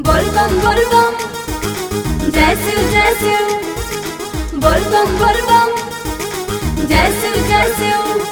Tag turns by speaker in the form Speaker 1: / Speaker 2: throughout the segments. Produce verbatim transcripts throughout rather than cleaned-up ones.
Speaker 1: बोलबम बोलबम जय शिव जय शिव बोलबम बोलबम जय शिव जय शिव।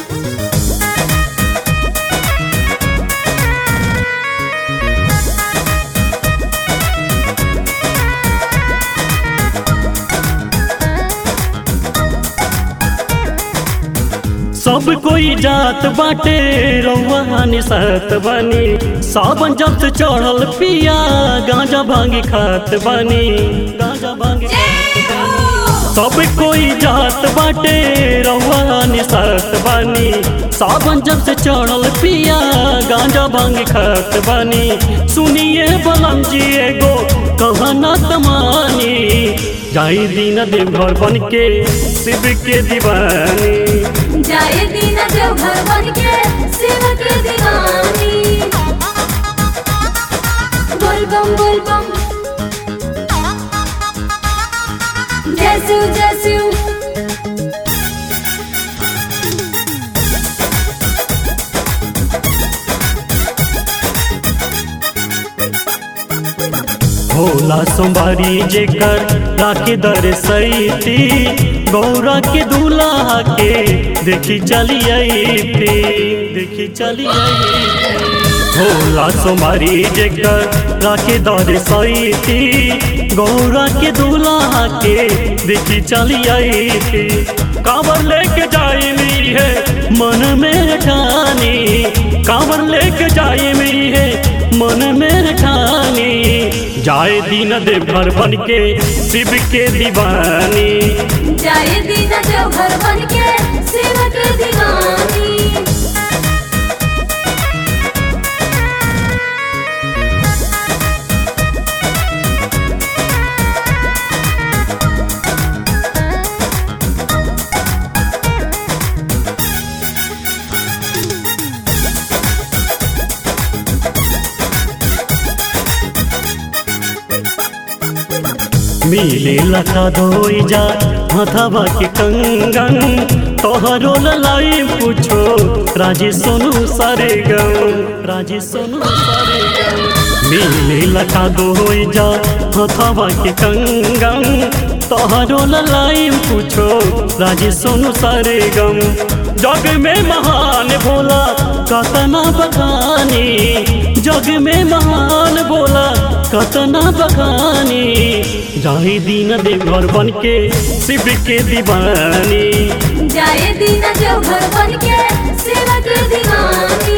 Speaker 2: सब कोई जात बाटे रउआ निसत बानी। सावन जब से चढ़ल पिया गांजा भांगी खात बानी। गांजा भांगी खात बानी। सब कोई जात बाटे रउआ निसत बानी। सावन जब से चढ़ल पिया गांजा भांगी खात बानी। सुनिए बलम जी एगो कहना तमानी। जाई दीन देवघर बन के शिव के दीवानी।
Speaker 1: जाए दीना देवघर बन के शिव के दीवानी। बोलबम बोलबम जय शिव जय शिव।
Speaker 2: भोला सोमवारी जेकर राखे दर सैती। गौरा के दूल्हा के देखी चली आईती। देखी चली आईती। भोला सोमवारी जेकर राखे दर सैती। गौरा के दूल्हा के देखी चली आईती। कांवर लेके जाई मेरी है मन में ठानी। कांवर लेके जाई मेरी है मन में ठानी। जाए दीन देवघर बन के शिव के दीवानी।
Speaker 1: जाए दीना देवघर बन के शिव के दीवानी।
Speaker 2: मिले लखा धोई जा हथवा के कंगन। तोहरो लाई पूछो राजी सोनू सारे गम। राजी सोनू सारे गम। मिले लखा धोई जा हथवा के कंगन। तोहरो लाई पूछो राजी सोनू सारे गम। जग में महान भोला कतना बखानी। जग में महान भोला कतना बखानी। जाए दीन देवघर बन के शिव के दीवानी।
Speaker 1: जाए दीना देवघर बन के शिव के दीवानी।